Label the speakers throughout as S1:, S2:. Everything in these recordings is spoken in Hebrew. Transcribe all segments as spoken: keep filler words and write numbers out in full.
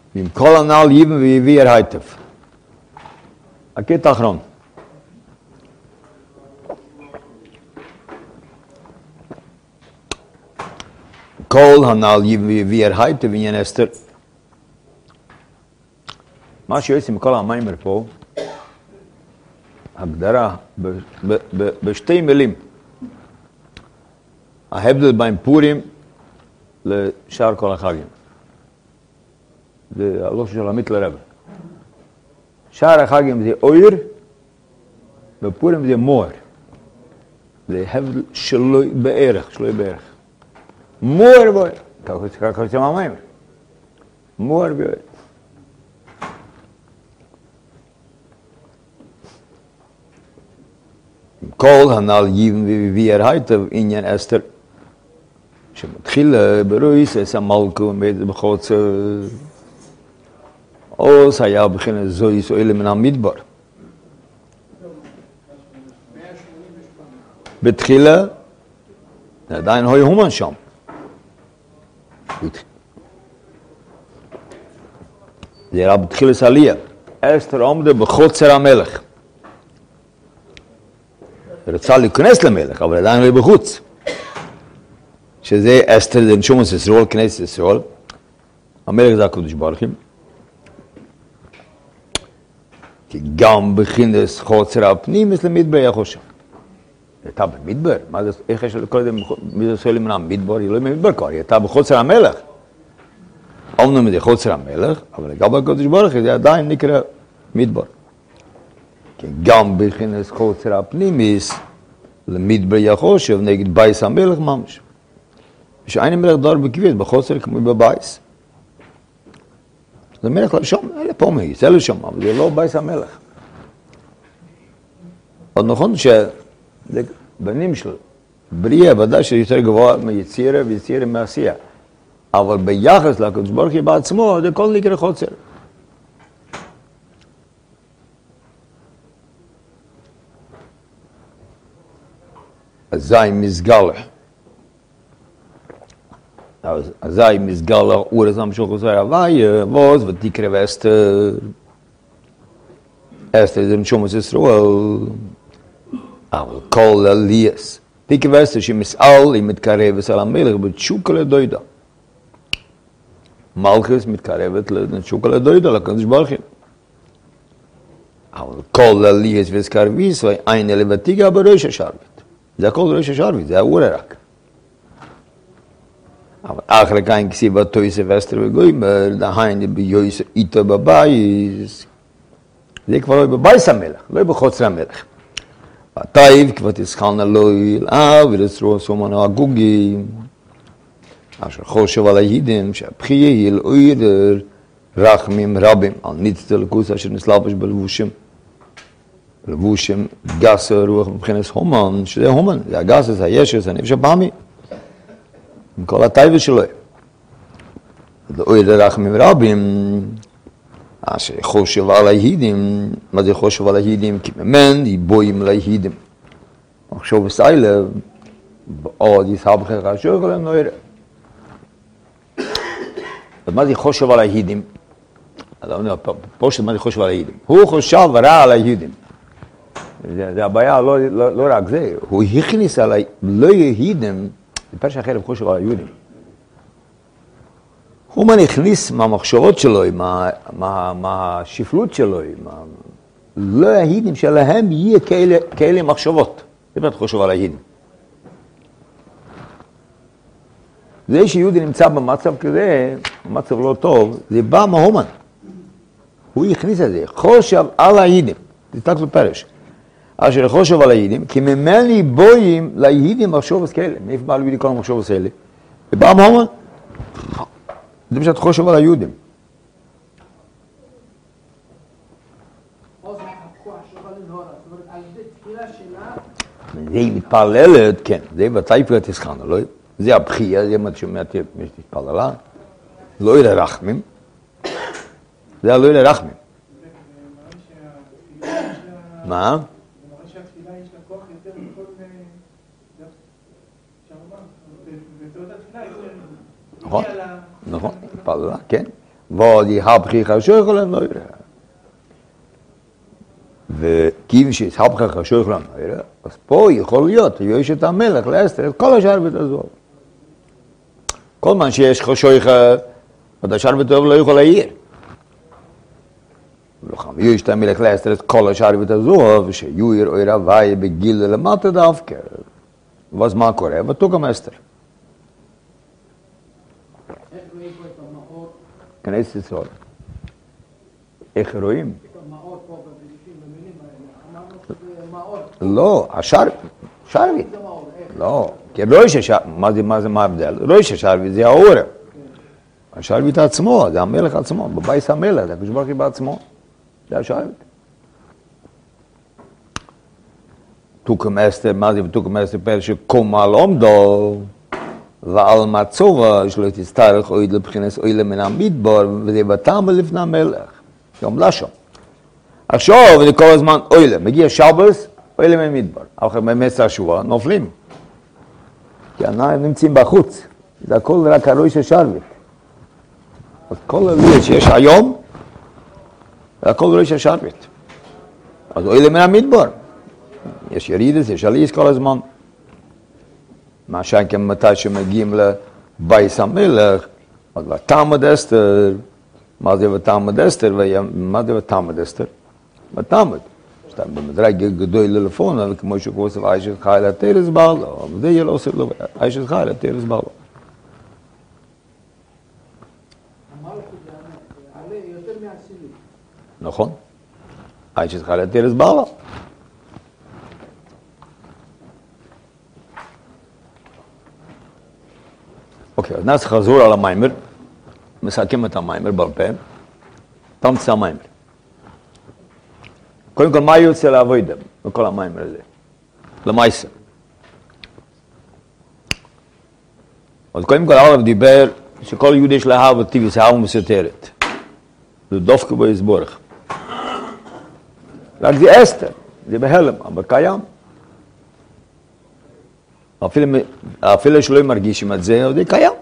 S1: ועם כל הנ"ל ייבן ויביא הרייטף. הקטע האחרון. כל הנ"ל ייבן ויביא הרייטף ועניין אסתר. מה שיוצא מכל המיימר פה, הגדרה ב- ב- ב- בשתי מילים. ההבדל בין פורים לשאר כל החגים. זה הלושן של עמית לרב. שאר החגים זה אויר, ופורים זה מור. זה הבדל שלוי בערך, שלוי בערך. מור בויר. ככה יוצא מהמיימר. מור בויר. כל הנ"ל ייבן ויביא הרייטף עניין אסתר. שמתחיל ברויס, אס המלכו, בחוץ, אוס היה בכן זויס אוהלה מן המדבר. בתחילה, עדיין היה הומן שם. זה היה בתחילה סליה. אסתר עומדה בחוצר המלך. רצה להיכנס למלך, אבל עדיין לא בחוץ. שזה אסתר, זה נשומת ישראל, כנסת ישראל. המלך זה הקדוש ברוך הוא. כי גם בכינס חוצר הפנים, יש למדבר יחושה. הייתה במדבר, מה זה, איך יש לכל זה, מי זה עושה לי מנה מדבר? היא לא במדבר כבר, היא הייתה בחוצר המלך. אומנם זה חוצר המלך, אבל גם הקדוש ברוך הוא, זה עדיין נקרא מדבר. כי גם בכינס חוצר הפנימיס, למדבר יחושב נגד בייס המלך ממש. ושאין המלך דור בקביעת, בחוצר כמו בבייס. זה מלך לשם, אלה פה מי, זה לשם, אבל זה לא בייס המלך. עוד נכון שבנים של בריאה, ודאי שיותר גבוה מיצירה ויצירה מעשייה. אבל ביחס לקדוש ברוך הוא בעצמו, זה כל נקרא חוצר. אזי מסגלה. אזי מסגלה אורס המשוך חוסר הוויה, ווס ותקרא ואסתר. אסתר זה נשומת ישראל. אבל כל עלייס. תקרא ואסתר שמסעל, היא מתקרבת על המלך בתשוקה לדוידה. מלכס מתקרבת לתשוקה לדוידה, לקדוש ברוך הוא. אבל כל עלייס וסקרביס, ואין אלה ותיגע בראש השרבית. זה הכל ראש השרבית, זה האורה רק. אבל אחרי כאן כסיבה תויסה ואסתר וגוימר, דהיינה ביועסה איתו בבייס. זה כבר לא בבייס המלך, לא בחוצר המלך. והטייב כבר תסחלנה לו ילאה ולצרו סומנו הגוגים. אשר חושב על היהודים שהבחייה יל אוידר רחמים רבים על ניצת אלוקוס אשר נסלבש בלבושים. לבושים גס הרוח מבחינת הומן, שזה הומן, זה הגס, זה הישר, זה הנפש הבאמי. עם כל הטייבה שלו. זה אוידר רחמים רבים, אשר חושב על היהודים, מה זה חושב על היהודים? כי ממן יבואים ליהודים. מחשוב וסיילה, עוד יסהבך חשוב עליהם לא יראה. מה זה חושב על היהודים? פושט מה זה חושב על היהודים. הוא חושב רע על היהודים. זה הבעיה, לא, לא, לא רק זה. הוא הכניס על לא יהודים, זה פרש אחר הוא חושב על היהודים. הוא מה נכניס מהמחשבות שלו, מה, מה, מהשפלות שלו, מה, לא היהודים שלהם יהיה כאלה, כאלה מחשבות. זה באמת חושב על היהודים. זה שיהודי נמצא במצב כזה, במצב לא טוב, זה בא מהומן. הוא הכניס את זה, חושב על היהודים. זה תק לפרש. אשר חושב על היהודים, כי ממני בואים ליהודים מחשבות כאלה. מאיפה בא ליהודי כל המחשבות כאלה? זה בא מהומן. זה בשביל חושב על היהודים. זה מתפללת, כן, זה בטייפת תסחנה, לא? זה הבחייה, זה מה שאומרת מתפללה. לא יראה רחמים. זה לא יראה רחמים. מה? נכון, נכון, מתפללה, כן. wo die Habchich HaShoichel Neure. וכיוון שהסהבכך השויכל הנוירה, אז פה יכול להיות, יש את המלך לאסתר, את כל השרבית הזאת. כל מה שיש לך שויכל, עוד השרבית הזאת לא יכול להעיר. ולכן, יש את המלך לאסתר, את כל השרבית הזאת, ושיועיר אויר הוואי בגיל למטה דווקא. ואז מה קורה? ותוק המסתר.
S2: איך רואים פה את המאור?
S1: כנס ישראל. איך רואים?
S2: את המאור פה בבריטים, במילים האלה. אמרנו שזה מאור.
S1: לא, השרבית. שרבית.
S2: זה מאור, איך?
S1: לא, כי לא יש השרבית, מה זה, מה זה, מה ההבדל? לא יש השרבית, זה האור. השרבית עצמו, זה המלך עצמו, בבייס המלך, זה הקדוש ברוך הוא בעצמו. זה השרבית. תוקם אסתר, מה זה תוקם אסתר פרש שקום על עומדו, ועל מצובה, יש לו את הסתרך אויד לבחינס אוילה מן המדבר, וזה בטעם לפני המלך. יום לשם. עכשיו, זה כל הזמן אוילה, מגיע שבס, אוילה מן המדבר. אחרי במסע השבוע, נופלים. כי אנחנו נמצאים בחוץ. זה הכל רק הראש השרבית. אז כל הראש שיש היום, זה הכל ראש השרבית. אז אוילה מן המדבר. יש ירידס, יש עליס כל הזמן. מה שאין מתי שמגיעים לבייס המלך, אז בתלמוד אסתר, מה זה בתלמוד אסתר? מה זה בתלמוד אסתר? בתלמוד. שאתה במדרג גדול ללפון, וכמו שכוסף איישת חייל התרס בעלו, וזה יהיה לא עושה לו, איישת חייל התרס בעלו.
S2: המלכות זה עלה יותר מהסילי.
S1: נכון. איישת חייל התרס בעלו. אוקיי, אז נעשה חזור על המיימר, מסכם את המיימר בעל פה, תמצא המיימר. קודם כל, מה יוצא לעבודה בכל המיימר הזה? למעשה. אז קודם כל, הרב דיבר שכל יהודי יש להב וטיביס, ההב מסותרת. זה דווקא בו יסבורך. רק זה אסתר, זה בהלם, אבל קיים. אפילו, אפילו שלא מרגישים את זה, זה קיים.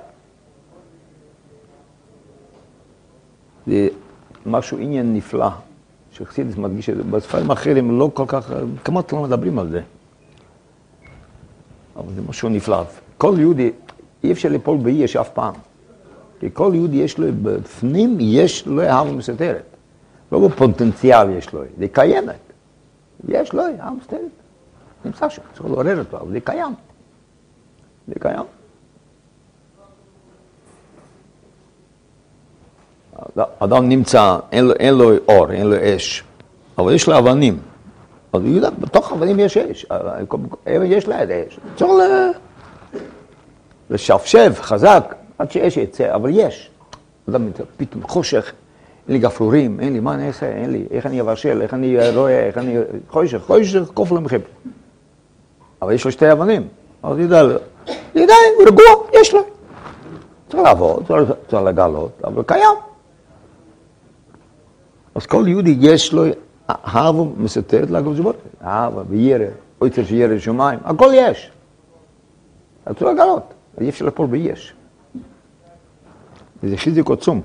S1: זה משהו עניין נפלא, שחסידס מרגיש את זה. בספרים אחרים לא כל כך, כמעט לא מדברים על זה. אבל זה משהו נפלא. כל יהודי, אי אפשר ליפול באיש אף פעם. כי כל יהודי יש לו, בפנים יש לו אהבה מסתרת. לא בפוטנציאל יש לו, זה קיימת. יש לו אהבה מסתרת. נמצא שם, צריך לעורר אותו, אבל זה קיים. זה קיים. אדם נמצא, אין לו, אין לו אור, אין לו אש, אבל יש לו אבנים. אז הוא יודע, בתוך אבנים יש אש, יש לה את האש. צריך לשפשב חזק, עד שאש יצא, אבל יש. אדם פתאום חושך, אין לי גפרורים, אין לי, מה אני אעשה, אין לי, איך אני אבשל, איך אני רואה, איך אני... חושך, חושך, קוף למחב. אבל יש לו שתי אבנים, אז ידע לו. ידע, הוא רגוע, יש לו. צריך לעבוד, צריך לגלות, אבל קיים. אז כל יהודי יש לו אהבה מסתרת לקדוש ברוך הוא. אהבה וירא, אויצר שירא שמיים, הכל יש. אז צריך לגלות, אז אי אפשר ליפול ביש. וזה חיזוק עצום.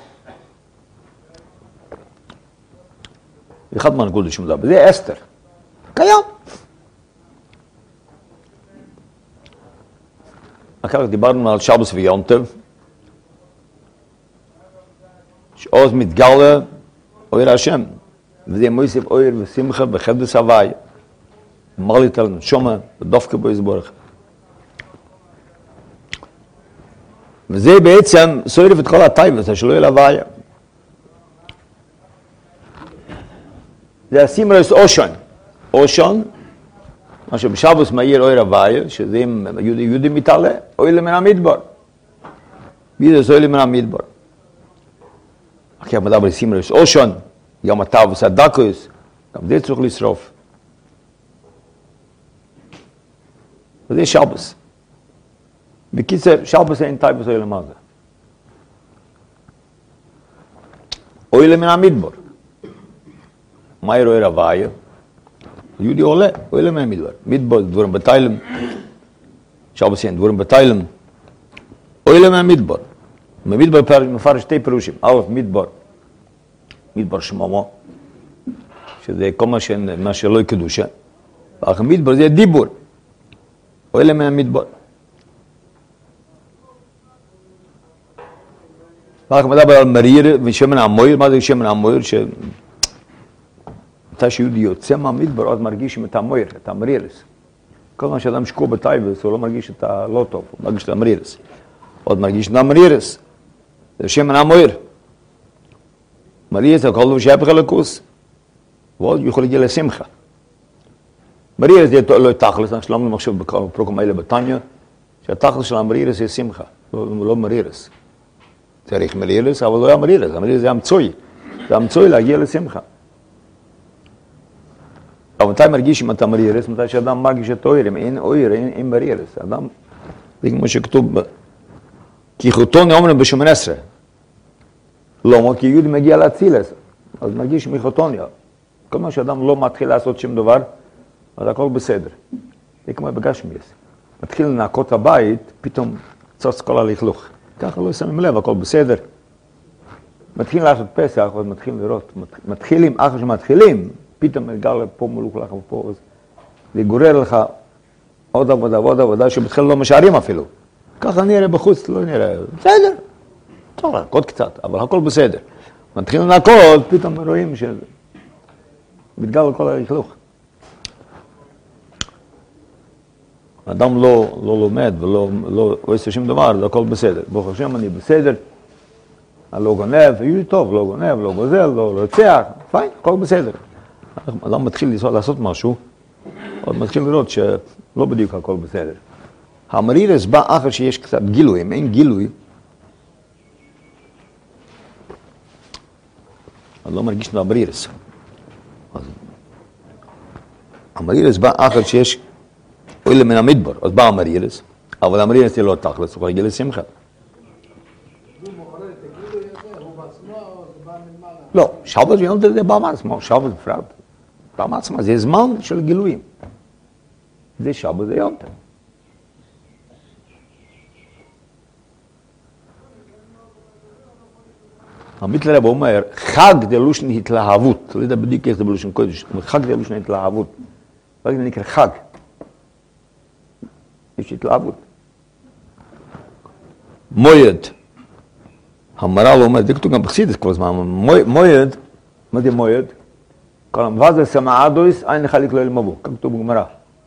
S1: אחד מהנקודות שמדבר, זה אסתר. קיים. אחר כך דיברנו על שבס ויונטב, שעוז מתגלה אויר השם, וזה מויסף אויר ושמחה בחדש הוואי, מרלית על נשומה ודופקה בו יסבורך. וזה בעצם סוערף את כל הטייבס, שלא יהיה להוויה. זה הסימרס אושן. אושן, מה שבשבוס מאיר אויר הוויה, שזה אם יהודי, יהודי מתעלה, אויר מן המדבר. בידס אויר מן המדבר. אחרי המדע בסימרס אושן, יום הטב וסדקוס, גם זה צריך לשרוף. וזה שבוס. בקיצר, שבוס אין טייבס אויר למזה. אויר מן המדבר. מאיר אויר הוויה, יהודי עולה, הוא אלה מהמדבר. מדבר, דבורים בתיילם, שבוס אין, דבורים בתיילם, הוא אלה מהמדבר. במדבר מפרש שתי פירושים. א', מדבר, מדבר שממו, שזה כל מה, ש... מה שלא קדושה. ואחר מדבר זה דיבור, או אלה מהמדבר. ואחר מדבר על מריר ושמן המויר. מה זה שמן המויר? ש... מתי שיהודי יוצא מהמדבר, אז מרגישים את המויר, את המרירס. כל מה שאדם שקוע בטייבס, הוא לא מרגיש את הלא טוב, הוא מרגיש את המרירס. עוד מרגיש את המרירס. זה שמן המויר. מרירס, הכל לא שייך לחלקוס. ועוד יכול להגיע לשמחה. מרירס זה לא תכלס, אנחנו שלמנו מחשב בפרוקום האלה בטניה, שהתכלס של המרירס זה שמחה, לא, לא מרירס. צריך מרירס, אבל לא היה מרירס, המרירס זה המצוי. זה המצוי להגיע לשמחה. אבל מתי מרגיש אם אתה מרירס? מתי שאדם מרגיש את אויר, אם אין אויר, אין, אין מרירס. אדם, זה כמו שכתוב, כי חוטון אומרים בשמן עשרה. לא, כי יהודי מגיע להצילס, אז מרגיש מחוטוניה. כל מה שאדם לא מתחיל לעשות שום דבר, אז הכל בסדר. זה כמו בגשמיאס. מתחיל לנקות הבית, פתאום צוץ כל הלכלוך. ככה לא שמים לב, הכל בסדר. מתחיל לעשות פסח, אז מתחיל לראות. מתחילים, אחרי שמתחילים, פתאום מגל פה מלוכלך ופה, אז זה גורר לך עוד עבודה ועוד עבודה, שבתחיל לא משארים אפילו. ככה נראה בחוץ, לא נראה, בסדר. טוב, לנקות קצת, אבל הכל בסדר. מתחיל לנקות, פתאום רואים ש... מתגל על כל הלכלוך. אדם לא, לא לומד ולא לא, לא עושה שום דבר, זה הכל בסדר. ברוך השם, אני בסדר, אני לא גונב, יהיו טוב, לא גונב, לא גוזל, לא רוצח, פיין, הכל בסדר. אדם מתחיל לעשות משהו, עוד מתחיל לראות שלא בדיוק הכל בסדר. המרירס בא אחר שיש קצת גילוי, אם אין גילוי, אז לא מרגיש את המרירס. המרירס בא אחר שיש אוהל מן המדבר, אז בא המרירס, אבל המרירס זה לא תכלס, הוא רגיל לשמחה.
S2: הוא מעורר את הגילוי הזה, הוא בעצמו או זה בא מלמעלה?
S1: לא, שבת ויום זה בא מעצמו, שבת בפרט. בא מעצמו, זה זמן של גילויים. זה שבת זה יום. המיטלר רב אומר, חג זה לושן התלהבות, לא יודע בדיוק איך זה בלושן קודש, חג זה לושן התלהבות. רק זה נקרא חג. יש התלהבות. מויד, המר"ל אומר, זה כתוב גם בחסידות כל הזמן, מויד, מה זה מויד? כל המבזה סמאדויס, אין לך לקלול למבוא, כך כתוב בגמרא.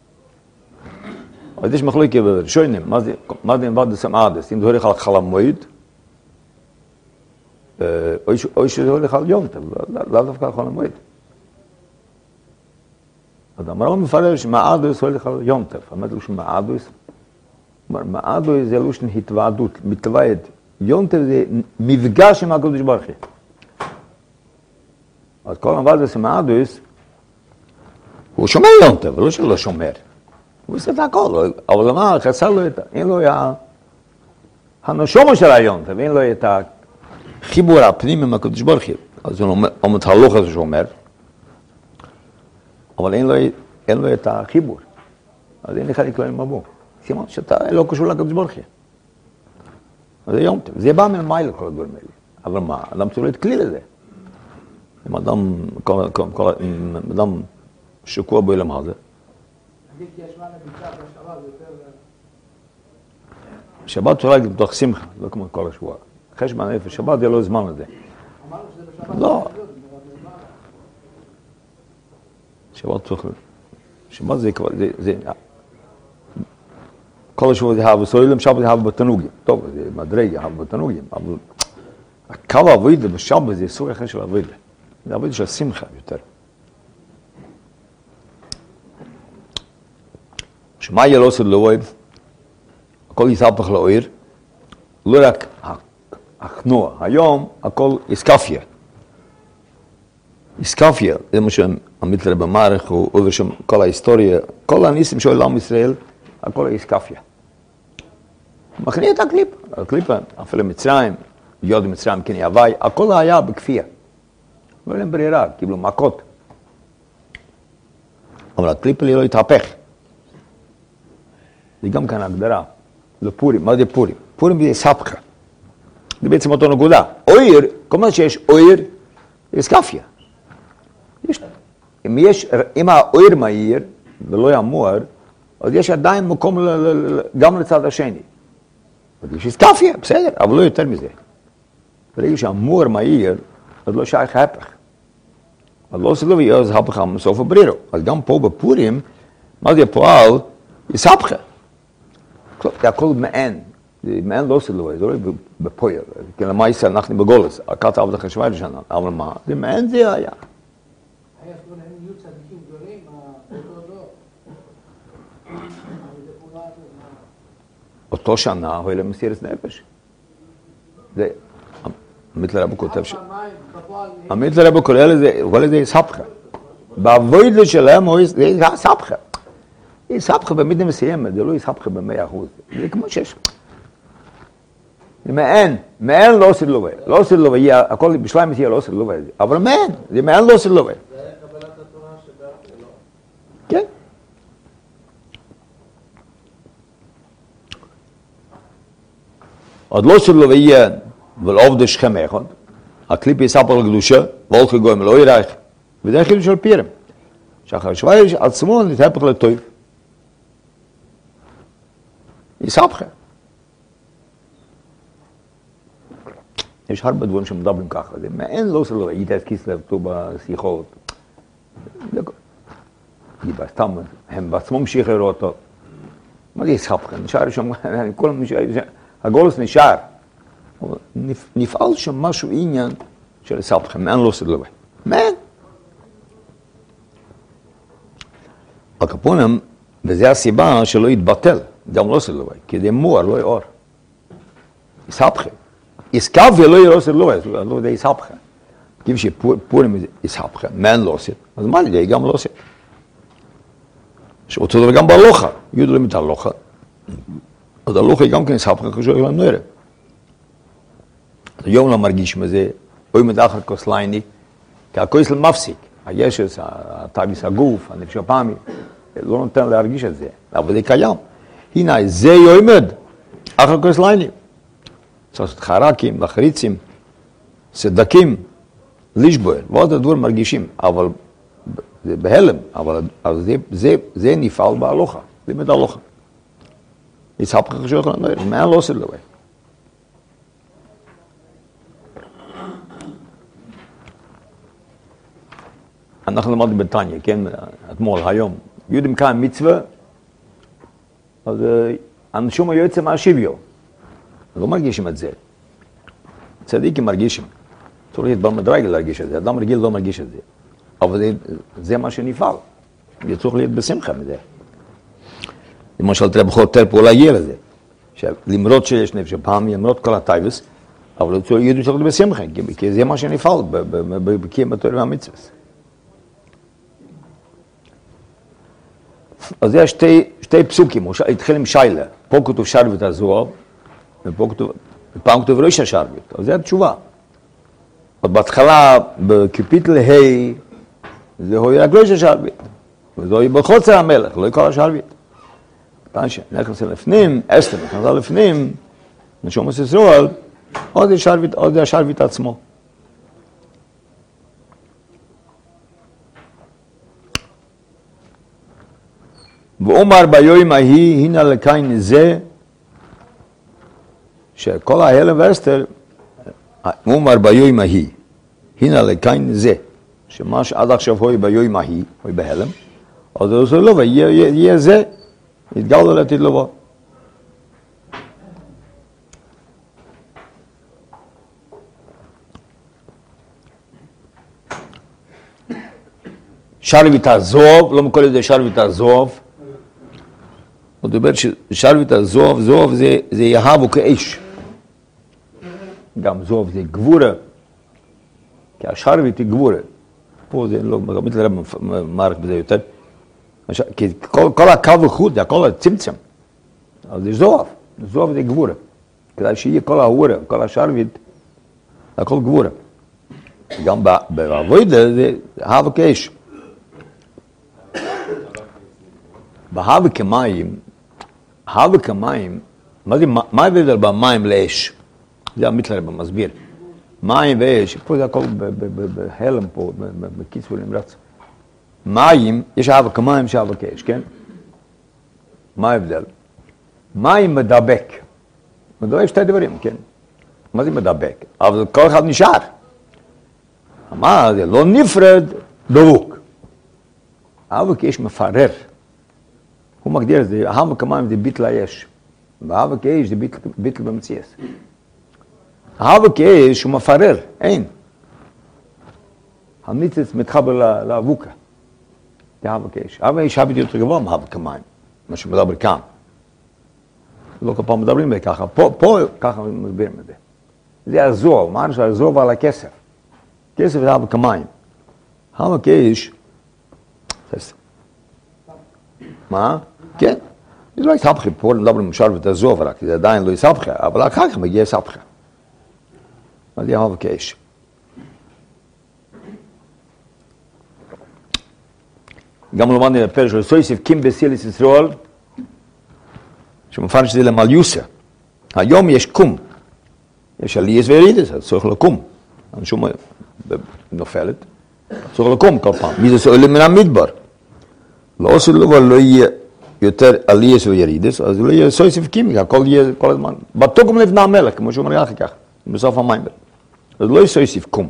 S1: אז יש מחלוקת בראשונים, מה זה מבזה סמאדויס? אם זה הולך על חלם מויד, או שזה הולך על יום טוב, לאו דווקא על חלם מויד. אז המר"ל מפרש שמאדויס הולך על יום טוב, אמרת לו שמאדויס, מאדויס זה לושן התוועדות, מתוועד. יום טוב זה מפגש עם הקדוש ברוך הוא. אז כל המבזה סמאדויס, הוא שומר יום טוב, לא שלא שומר. הוא עושה את הכל, אבל למה, חסר לו את, אין לו הנשומו של היום טוב, אין לו את החיבור הפנים עם הקדוש ברוך הוא. אז הוא אומר את הלוך הזה שאומר, אבל אין לו, אין לו את החיבור. אז אין לך לקרוא עם מבוא. סימן שאתה לא קשור לקדוש ברוך הוא. אז זה יום טוב. זה בא מלמעלה כל הדברים האלה. אבל מה, אדם צריך להיות כלי לזה. אם אדם, כל, כל, כל, אם אדם שקוע בעולם הזה.
S2: נגיד כי ישבה לביצה בשבת יותר...
S1: שבת צריך להגיד בתוך שמחה, לא כמו כל השבוע. חשבון נפש, שבת זה לא זמן לזה.
S2: אמרנו שזה בשבת...
S1: לא. שבת צריך... שבת זה כבר... זה... זה... כל השבוע זה אהבה סוילם, שבת זה אהבה בתנוגים. טוב, זה מדרגה, אהבה בתנוגים, אבל... הקו העבודה בשבת זה סוג אחר של עבודה. זה עבודה של שמחה יותר. שמה יהיה לא עושה לאוהב, הכל יספח לאוהר, לא רק הכנוע. היום הכל איסקפיה. איסקפיה, זה מה שהמיטלר במערך, הוא עובר שם כל ההיסטוריה, כל הניסים של עולם ישראל, הכל איסקפיה. מכניע את הקליפה, הקליפה, אפילו מצרים, יוד מצרים, כן יווי, הכל היה בכפייה. לא היה להם ברירה, קיבלו מכות. אבל הקליפה לי לא התהפך. זה גם כאן הגדרה, לפורים. מה זה פורים? פורים זה ספחה. זה בעצם אותו נקודה. אויר, כל מה שיש אויר, יש קפיה. יש, אם, יש, אם האויר מהיר ולא ימור, אז יש עדיין מקום ל, ל, ל, גם לצד השני. יש קפיה, בסדר, אבל לא יותר מזה. ברגע שהמור מהיר, אז לא שייך ההפך. אז לא עושה לו ויהיה, אז הפך מסוף הברירו. אז גם פה בפורים, מה זה פועל? יש הפכה. זה הכל מעין. מעין לא עושה לו, זה לא בפועל. כי למה יש אנחנו בגולס, הקעת עבד החשבי לשנה. אבל מה? זה מעין זה היה.
S2: היה כבר הם יהיו צדיקים גדולים, אותו דור.
S1: אותו שנה, הוא אלה מסירת נפש. זה, עמית לרבו כותב ש... עמית לרבו קורא לזה, הוא קורא לזה סבכה. בעבודה שלהם זה סבכה. זה סבכה במידה מסוימת, זה לא סבכה במאה אחוז. זה כמו שיש. זה מעין, מעין לא עושה לובה. לא עושה לובה, הכל בשלם יהיה לא עושה לובה. אבל מעין, זה מעין לא עושה לובה.
S2: זה היה קבלת התורה שבארץ, לא?
S1: כן. עוד לא עושה לובה יהיה, ולעובד שכם אחד, הקליפ יספר לקדושה, והולך לגויים לא ירייך. וזה חילול של פירם. שאחר שוויש עצמו נתהפך לטוב. יספחה. יש הרבה דברים שמדברים ככה, זה מעין לא עושה לו, היית את כיסלב פה בשיחות. סתם, הם בעצמם שחררו אותו. מה זה יספחה? נשאר שם, כל הגולס נשאר. נפעל שם משהו עניין של סבכה, מעין לא עושה לו. מעין. הקפונים, וזו הסיבה שלא יתבטל, גם לא עושה לו, כי זה מואר, לא יאור. סבכה. יסקב ולא יהיה לא עושה לו, לא יודע סבכה. כי שפורים יסבכה, מעין לא עושה, אז מה זה גם לא עושה? שאותו דבר גם בהלוכה, יודו להם את ההלוכה. אז ההלוכה גם כן סבכה חשוב להם נראה. היום לא מרגיש מזה, אוי מדחר כוסלייני, כי הכוס לא מפסיק. הישס, הטייביס הגוף, הנפש הפעמי, לא נותן להרגיש את זה, אבל זה קיים. הנה, זה יועמד, אחר כוסלייני. צריך לעשות חרקים, לחריצים, סדקים, לישבוער, ועוד הדבר מרגישים, אבל זה בהלם, אבל זה, זה, זה נפעל בהלוכה, לימד הלוכה. יצחק חשוב לנו, מה לא עושה דבר? אנחנו למדנו בתניה, כן, אתמול, היום, יודעים כאן מצווה, אז אנשים היועצים מהשוויון, לא מרגישים את זה. צדיקים מרגישים. צריך להיות במדרגה להרגיש את זה, אדם רגיל לא מרגיש את זה. אבל זה, זה מה שנפעל. זה צריך להיות בשמחה מזה. למשל, תראה בכל יותר פעולה יהיה לזה. למרות שיש נפש הפעם, למרות כל הטייבס, אבל ידעו צריך להיות בשמחה, כי זה מה שנפעל, בקיים התורה והמצווה. אז יש שתי, שתי פסוקים, הוא התחיל עם שיילה, פה כתוב שרבית הזוהר, ופה כתוב, ופעם כתוב ראש השרבית, אז זו התשובה. עוד בהתחלה, בקפיטל ה' זה הוי רק ראש השרבית, וזה הוי בחוצר המלך, לא כל השרבית. פעם שנכנס לפנים, אסתר נכנס לפנים, נשום את ישראל, עוד זה השרבית, עוד זה השרבית עצמו. ואומר ביום ההיא, הנה לקין זה, שכל ההלם ואסתר, אומר ביום ההיא, הנה לקין זה, שמה שעד עכשיו הוא ביום ההיא, הוא בהלם, אז הוא עושה לו, ויהיה זה, יתגל לו לתת לו. שרבית הזוב, לא מקולל את זה שרבית הזוב, הוא מדבר ששרבית הזוב, זוב זה, זה יהבו כאש. גם זוב זה גבורה, כי השרבית היא גבורה. פה זה לא, באמת לרב מערך בזה יותר. כי כל, כל הקו וחוט, זה הכל הצמצם. אז זה זוב, זוב זה גבורה. כדי שיהיה כל ההורה, כל השרבית, זה הכל גבורה. גם בעבודה זה יהבו כאש. בהווה כמים, הווה כמים, מה זה, מה ההבדל במים לאש? זה המיטלר במסביר. מים ואש, פה זה הכל בהלם פה, בקיצור נמרץ. מים, יש אבק מים, יש אבק אש, כן? מה ההבדל? מים מדבק. מדבק שתי דברים, כן? מה זה מדבק? אבל כל אחד נשאר. מה זה? לא נפרד, דבוק. אבק אש מפרר. הוא מגדיר את זה, אבק מים זה ביטל האש. ואבק אש זה ביטל במציאס. האבק אש הוא מפרר, אין. הניצץ מתחבר לאבוקה. זה אבק אש. אבק אש הבית יותר גבוה מאבק המים, מה שמדבר כאן. לא כל פעם מדברים בזה ככה, פה, פה ככה מסבירים את זה. זה הזוהר, מה זה הזוהר ועל הכסף. כסף זה אבק המים. אבק אש, מה? כן. זה לא יסבכי, פה מדברים למשל ואת הזוהר, רק זה עדיין לא יסבכי, אבל אחר כך מגיע יסבכי. מה זה אבק אש? גם למדנו בפרק של סויסף קים בסיליס ישראל, שמפרש את זה למליוסה. היום יש קום. יש עלייס וירידס, אז צריך לקום. אנשים נופלת, צריך לקום כל פעם. מי זה סועל מן המדבר? לא עושה לו, אבל לא יהיה יותר עלייס וירידס, אז לא יהיה סויסף קים, הכל יהיה כל הזמן. בתוקם לבנה המלך, כמו שהוא אומר אחר כך, בסוף המים. אז לא יהיה סויסף קום.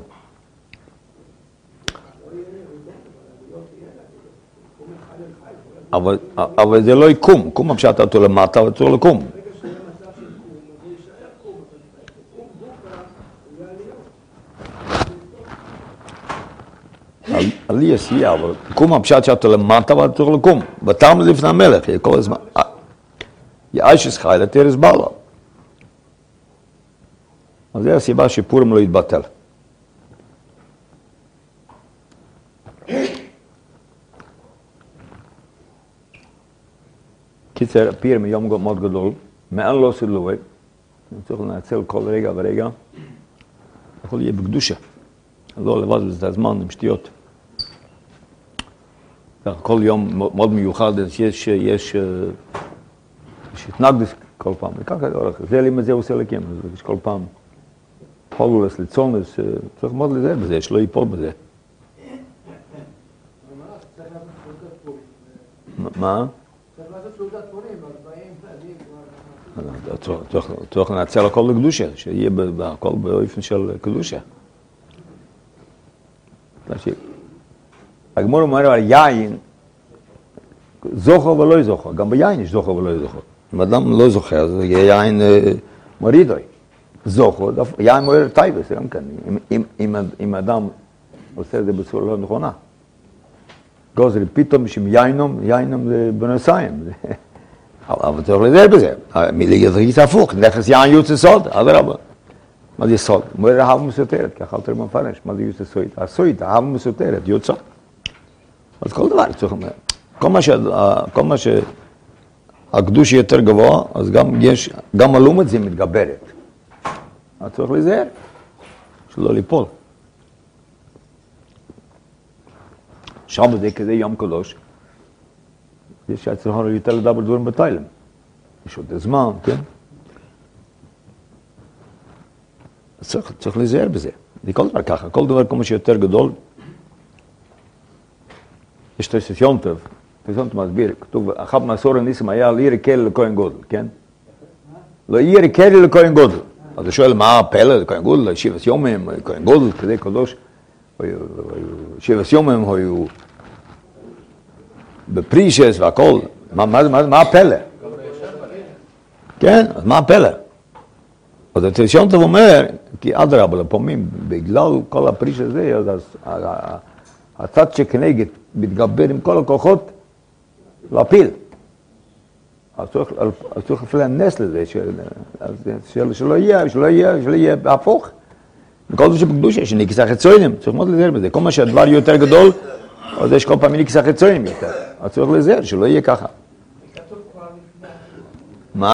S1: אבל, אבל זה לא יקום, קום הפשט אותו למטה, אבל צריך לקום. עלי עשייה, אבל קום הפשט שאתה למטה, אבל צריך לקום. בטעם לפני המלך, כל הזמן. יאשס חי לתרס בעלה. אז זה הסיבה שפורים לא יתבטל. קיצר, פיר מיום מאוד גדול, מעל לא סילואי, אני צריך לנצל כל רגע ורגע, הכל יהיה בקדושה, לא לבד בזה הזמן עם שטויות. כל יום מאוד מיוחד, יש, יש, יש התנגדות כל פעם, וככה זה הולך, זה לימד זה עושה לקים, יש כל פעם פולולס לצונס, צריך מאוד לזה בזה, שלא ייפול בזה. מה? צריך לנצל הכל לקדושה, שיהיה הכל באופן של קדושה. הגמור אומר על יין, זוכר ולא זוכר, גם ביין יש זוכר ולא זוכר. אם אדם לא זוכר, זה יהיה יין מורידוי. זוכר, יין מוריד טייבס, גם כן, אם אדם עושה את זה בצורה לא נכונה. גוזר פתאום בשם יינום, יינום זה בנוסיים. אבל צריך לדבר בזה. מילי יזריס הפוך, נכס יין יוצא סוד, אדרבה. מה זה סוד? מוריד אהבה מסותרת, ככה יותר מפרש, מה זה יוצא סוד? הסוד, אהבה מסותרת, יוצא. אז כל דבר צריך לומר. כל מה שהקדוש יותר גבוה, אז גם יש, גם הלאומת זה מתגברת. אז צריך להיזהר, שלא ליפול. שבת זה כזה יום קדוש, יש שהצריכה יותר לדבר דברים בתיילם. יש עוד זמן, כן? אז צריך, צריך להיזהר בזה. זה כל דבר ככה, כל דבר כמו שיותר גדול. יש תוספות יום טוב, תוספות מסביר, כתוב, אחד מעשור הניסים היה על עיר קל לכהן גודל, כן? לא עיר קל לכהן גודל. אז הוא שואל, מה הפלא לכהן גודל? שבעת יומים, לכהן גודל, כזה קדוש. שבעת יומים היו בפרישס והכל. מה, מה, מה, מה הפלא? כן, אז מה הפלא? אז התוספות טוב אומר, כי אדרבה, לפעמים, בגלל כל הפריש הזה, אז הצד שכנגד מתגבר עם כל הכוחות להפיל. אז צריך אפילו נס לזה, שלא יהיה, שלא יהיה, שלא יהיה הפוך. וכל זה שבקדושה, שניקסה חיצונים, צריך מאוד לזהר בזה. כל מה שהדבר יותר גדול, אז יש כל פעם ניקסה חיצונים יותר. אז צריך לזהר, שלא יהיה ככה.